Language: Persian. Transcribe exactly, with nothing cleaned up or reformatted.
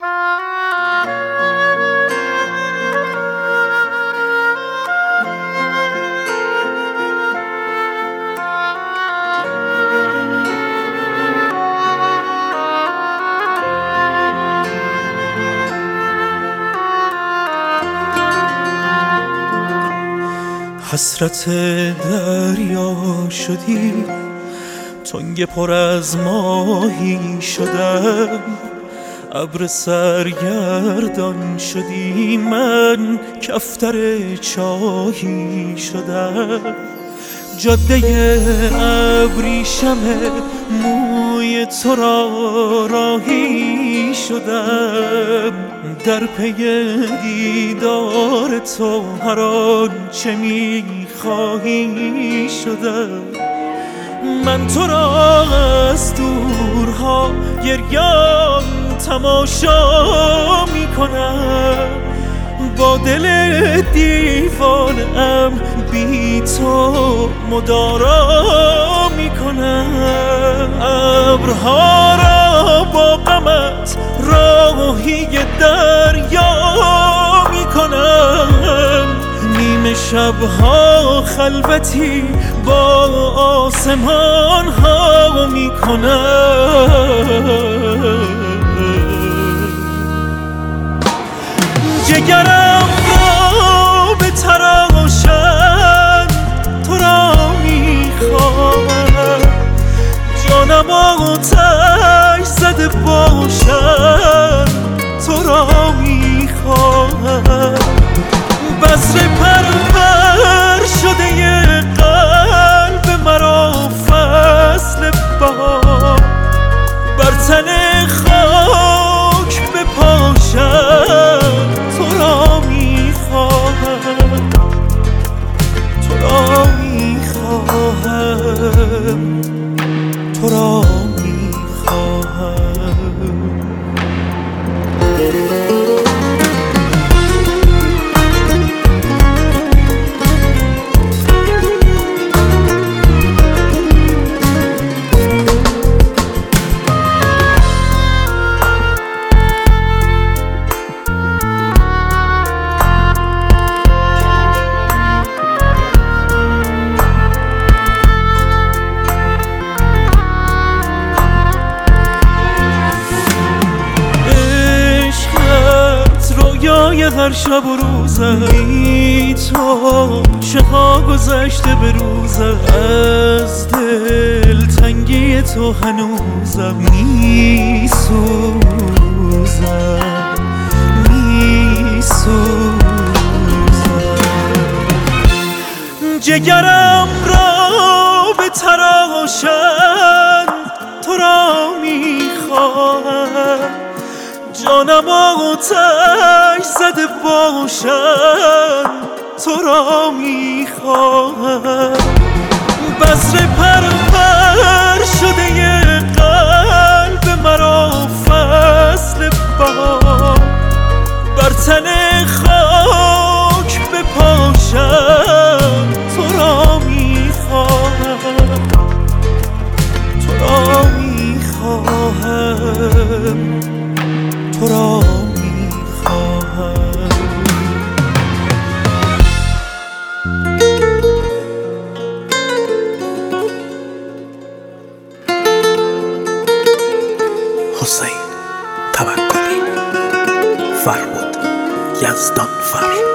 حسرت دریا شدی، تنگ پر از ماهی شدم، ابر سرگردان شدی، من کفتر چاهی شدم. جاده ابریشم موی تو را راهی شدم، در پی دیدار تو هر آنچه می‌خواهی شدم. من تو را از دورها گریان تماشا می‌کنم، با دل دیوانه‌ام بی تو مدارا میکنم. ابرها را با غمت راهی دریا میکنم، نیمه شبها خلوتی با آسمان ها میکنم. جگرم را به تراشم تو را میخواهم، جانم آتش زده باشم تو را میخواهم. بذر پرور شده قلب مرا فصل بهار، بر تن خاک بپاشم تو را میخواهم، تو را میخواهم، تو را میخواهم. هر شب و روزم بی تو چه ها گذشته به روزم، از دل تنگی تو هنوزم میسوزم میسوزم. جگرم را به تراشم تو را میخواهم، جانم آتش زده باشم تو را میخواهم. بذر پرور شده قلب مرا فصل بهار، بر تن خاک بپاشم تو را میخواهم، تو را میخواهم، تو را میخواهم. حسین توکلی، فربود یزدان فر.